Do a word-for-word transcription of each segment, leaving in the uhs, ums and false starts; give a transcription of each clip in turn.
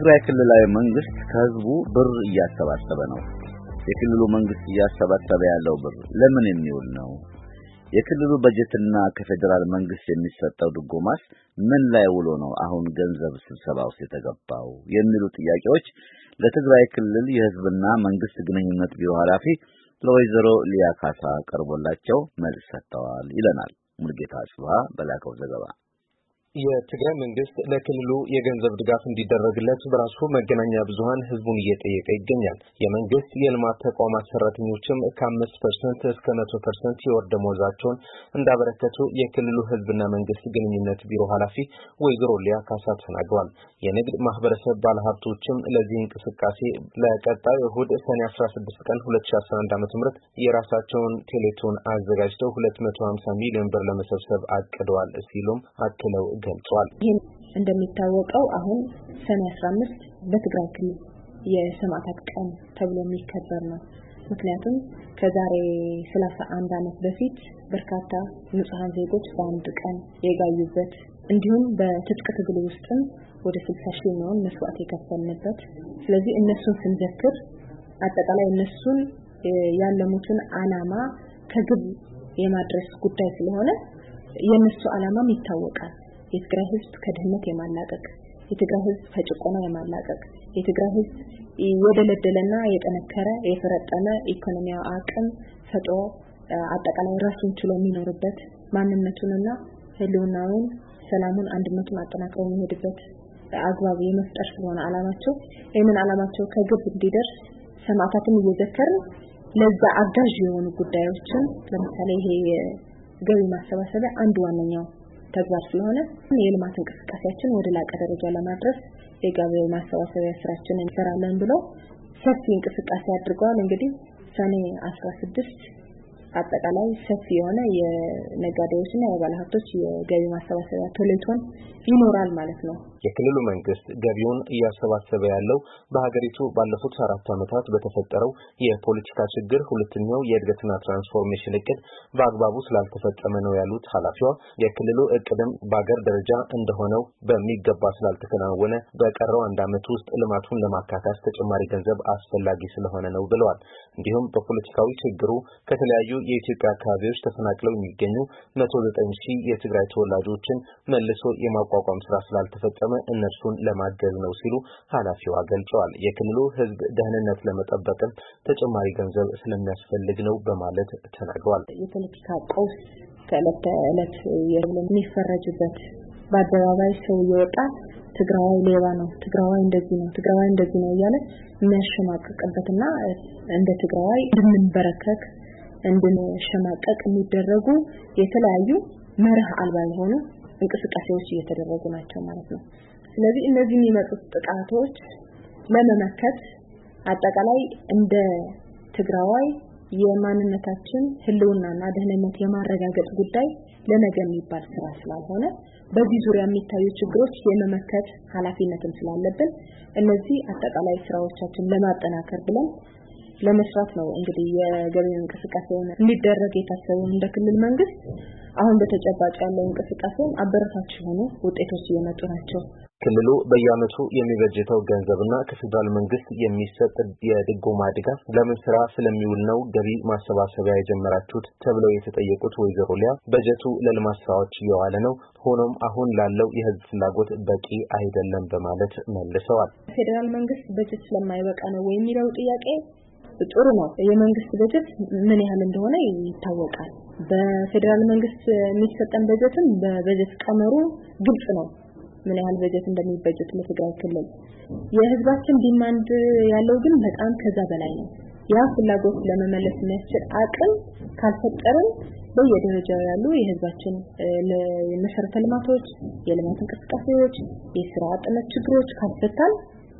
የትግራይ ክልላዊ መንግስት ከህዝቡ ብር እያሰባሰበ ነው። የክልሉ መንግስት እያሰባሰበ ያለው ብር ለምን የሚውል ነው? የክልሉ በጀትና ከፌደራል መንግስት የሚሰጠው ድጎማስ ምን ላይ ውሎ ነው አሁን ገንዘብ ስብሰባ ውስጥ የተገባው? የሚሉ ጥያቄዎች ለትግራይ ክልል የህዝብና መንግስት ግንኙነት ቢሮ ኃላፊ ለወይዘሮ ሊያ ካሳ ቀርቦላቸው መልስ ሰጥተዋል ይለናል ሙልጌታ አጽባ በላከው ዘገባ። የትግራይ መንግስት ለክልሉ የገንዘብ ድጋፍ እንዲደረግለት በራሱ መገናኛ ብዙሃን ህዝቡን እየጠየቀ ይገኛል። የመንግስት የልማት ተቋማት ሰራተኞችም ከአምስት ፐርሰንት እስከ መቶ ፐርሰንት የወር ደመወዛቸውን እንዳበረከቱ የክልሉ ህዝብና መንግስት ግንኙነት ቢሮ ኃላፊ ወይዘሮ ሊያ ካሳ ተናግረዋል። የንግድ ማህበረሰብ ባለሀብቶችም ለዚህ እንቅስቃሴ ለቀጣይ እሁድ ሰኔ አስራ ስድስት ቀን ሁለት ሺህ አስራ አንድ ዓ.ም የራሳቸውን ቴሌቶን አዘጋጅተው ሁለት መቶ ሃምሳ ሚሊዮን ብር ለመሰብሰብ አቅደዋል ሲሉም አክለው ገልጿል። ይሄን እንደሚታወቀው አሁን ሰኔ አስራ አምስት በትግራይ ክልል የሰማዕታት ቀን ተብሎ የሚከበር ነው። ምክንያቱም ከዛሬ ሰላሳ አንድ ዓመት በፊት በርካታ ንጹሃን ዜጎች በአንድ ቀን የጋዩበት እንዲሁም በትጥቅ ትግል ውስጥም ወደ ስልሳ ሺህ የሚሆን መስዋዕት የከፈልንበት፣ ስለዚህ እነሱን ስንዘክር አጠቃላይ እነሱን ያለሙትን ዓላማ ከግብ የማድረስ ጉዳይ ስለሆነ የነሱ ዓላማም ይታወቃል። የትግራይ ህዝብ ከድህነት የማላቀቅ፣ የትግራይ ህዝብ ከጭቆና የማላቀቅ፣ የትግራይ ህዝብ የደለደለና የጠነከረ የፈረጠመ ኢኮኖሚያዊ አቅም ፈጥሮ አጠቃላይ ራሱን ችሎ የሚኖርበት ማንነቱንና ህልውናውን ሰላሙን አንድነቱን አጠናክሮ የሚሄድበት አግባብ የመፍጠር ስለሆነ ዓላማቸው ይህንን ዓላማቸው ከግብ እንዲደርስ ሰማዕታትን እየዘከርን ለዛ አጋዥ የሆኑ ጉዳዮችን ለምሳሌ ይሄ ገቢ ማሰባሰቢያ አንዱ ዋነኛው ተግባር ስለሆነ የልማት እንቅስቃሴያችን ወደ ላቀ ደረጃ ለማድረስ የገቢ ማሰባሰቢያ ስራችንን እንሰራለን ብለው ሰፊ እንቅስቃሴ አድርገዋል። እንግዲህ ሰኔ አስራ ስድስት አጠቃላይ ሰፊ የሆነ የነጋዴዎችና የባለሀብቶች የገቢ ማሰባሰቢያ ቴሌቶን ይኖራል ማለት ነው። የክልሉ መንግስት ገቢውን እያሰባሰበ ያለው በሀገሪቱ ባለፉት አራት ዓመታት በተፈጠረው የፖለቲካ ችግር ሁለተኛው የእድገትና ትራንስፎርሜሽን እቅድ በአግባቡ ስላልተፈጸመ ነው ያሉት ኃላፊዋ፣ የክልሉ እቅድም በአገር ደረጃ እንደሆነው በሚገባ ስላልተከናወነ በቀረው አንድ ዓመት ውስጥ ልማቱን ለማካካስ ተጨማሪ ገንዘብ አስፈላጊ ስለሆነ ነው ብለዋል። እንዲሁም በፖለቲካዊ ችግሩ ከተለያዩ የኢትዮጵያ አካባቢዎች ተፈናቅለው የሚገኙ መቶ ዘጠኝ ሺህ የትግራይ ተወላጆችን መልሶ የማቋቋም ስራ ስላልተፈጸመ እነርሱን ለማገዝ ነው ሲሉ ኃላፊዋ ገልጸዋል። የክልሉ ህዝብ ደህንነት ለመጠበቅም ተጨማሪ ገንዘብ ስለሚያስፈልግ ነው በማለት ተናግረዋል። የፖለቲካ ቀውስ ከዕለት ተዕለት የሚፈረጅበት በአደባባይ ሰው እየወጣ ትግራዋይ ሌባ ነው፣ ትግራዋይ እንደዚህ ነው፣ ትግራዋይ እንደዚህ ነው እያለ የሚያሸማቅቅበትና እንደ ትግራዋይ እንድንበረከክ እንድንሸማቀቅ የሚደረጉ የተለያዩ መርህ አልባ የሆኑ እንቅስቃሴዎች እየተደረጉ ናቸው ማለት ነው። ስለዚህ እነዚህ የሚመጡት ጥቃቶች ለመመከት አጠቃላይ እንደ ትግራዋይ የማንነታችን ህልውናና ደህንነት የማረጋገጥ ጉዳይ ለነገ የሚባል ስራ ስላልሆነ በዚህ ዙሪያ የሚታዩ ችግሮች የመመከት ኃላፊነትም ስላለብን እነዚህ አጠቃላይ ስራዎቻችን ለማጠናከር ብለን ለመስራት ነው እንግዲህ የገቢ እንቅስቃሴውን እንዲደረግ የታሰበው እንደ ክልል መንግስት። አሁን በተጨባጭ ያለው እንቅስቃሴ አበረታች ሆኖ ውጤቶች እየመጡ ናቸው። ክልሉ በየዓመቱ የሚበጀተው ገንዘብና ከፌደራል መንግስት የሚሰጥ የድጎማ ድጋፍ ለምን ስራ ስለሚውል ነው ገቢ ማሰባሰቢያ የጀመራችሁት ተብለው የተጠየቁት ወይዘሮ ሊያ በጀቱ ለልማት ስራዎች እየዋለ ነው፣ ሆኖም አሁን ላለው የህዝብ ፍላጎት በቂ አይደለም በማለት መልሰዋል። ፌደራል መንግስት በጀት ስለማይበቃ ነው ወይ የሚለው ጥያቄ ጥሩ ነው። የመንግስት በጀት ምን ያህል እንደሆነ ይታወቃል። በፌደራል መንግስት የሚሰጠን በጀትም በበጀት ቀመሩ ግልጽ ነው ምን ያህል በጀት እንደሚበጀት ለትግራይ ክልል። የህዝባችን ዲማንድ ያለው ግን በጣም ከዛ በላይ ነው። ያ ፍላጎት ለመመለስ የሚያስችል አቅም ካልፈጠረን በየደረጃው ያሉ የህዝባችን ለመሰረተ ልማቶች፣ የልማት እንቅስቃሴዎች፣ የስራ አጥነት ችግሮች ካልፈታን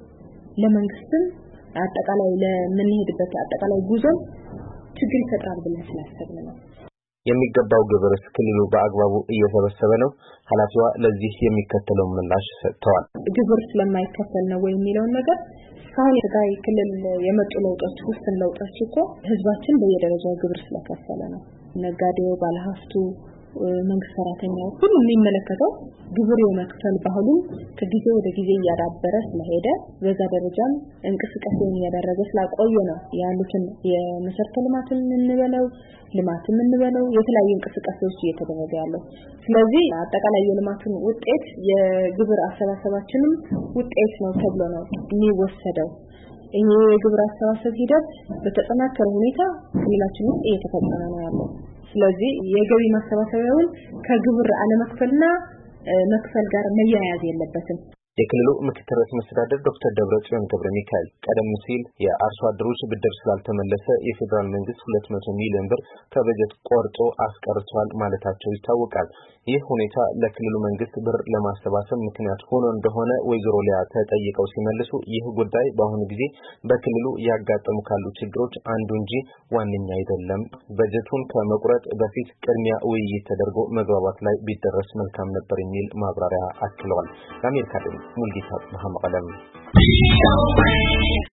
ለመንግስትም አጠቃላይ ለምንሄድበት አጠቃላይ ጉዞ ችግር ይፈጥራል ብለን ስላሰብን ነው። የሚገባው ግብርስ ክልሉ በአግባቡ እየሰበሰበ ነው? ኃላፊዋ ለዚህ የሚከተለው ምላሽ ሰጥተዋል። ግብር ስለማይከፈል ነው ወይ የሚለው ነገር እስካሁን የትግራይ ክልል የመጡ ለውጦች ውስጥ ለውጦች እኮ ህዝባችን በየደረጃው ግብር ስለከፈለ ነው። ነጋዴው፣ ባለሀብቱ፣ መንግስት ሰራተኛው ሁሉ የሚመለከተው ግብር የመክፈል ባህሉን ከጊዜ ወደ ጊዜ እያዳበረ ስለሄደ በዛ ደረጃም እንቅስቃሴውን እያደረገ ስላቆየ ነው ያሉትን የመሰረተ ልማትን እንበለው ልማትን እንበለው የተለያዩ እንቅስቃሴዎች እየተደረገ ያለው ስለዚህ አጠቃላይ የልማቱን ውጤት የግብር አሰባሰባችንም ውጤት ነው ተብሎ ነው የሚወሰደው ይሄ የግብር አሰባሰብ ሂደት በተጠናከረ ሁኔታ ክልላችን ውስጥ እየተፈጸመ ነው ያለው ስለዚህ የገቢ ማሰባሰቢያውን ከግብር አለመክፈልና መክፈል ጋር መያያዝ የለበትም የክልሉ ምክትል ርዕሰ መስተዳድር ዶክተር ደብረጽዮን ገብረ ሚካኤል ቀደም ሲል የአርሶ አደሮች ብድር ስላልተመለሰ የፌደራል መንግስት ሁለት መቶ ሚሊዮን ብር ከበጀት ቆርጦ አስቀርቷል ማለታቸው ይታወቃል ይህ ሁኔታ ለክልሉ መንግስት ብር ለማሰባሰብ ምክንያት ሆኖ እንደሆነ ወይዘሮ ሊያ ተጠይቀው ሲመልሱ ይህ ጉዳይ በአሁኑ ጊዜ በክልሉ ያጋጠሙ ካሉ ችግሮች አንዱ እንጂ ዋነኛ አይደለም በጀቱን ከመቁረጥ በፊት ቅድሚያ ውይይት ተደርጎ መግባባት ላይ ቢደረስ መልካም ነበር የሚል ማብራሪያ አክለዋል ለአሜሪካ ሙልጌታ መሐመድ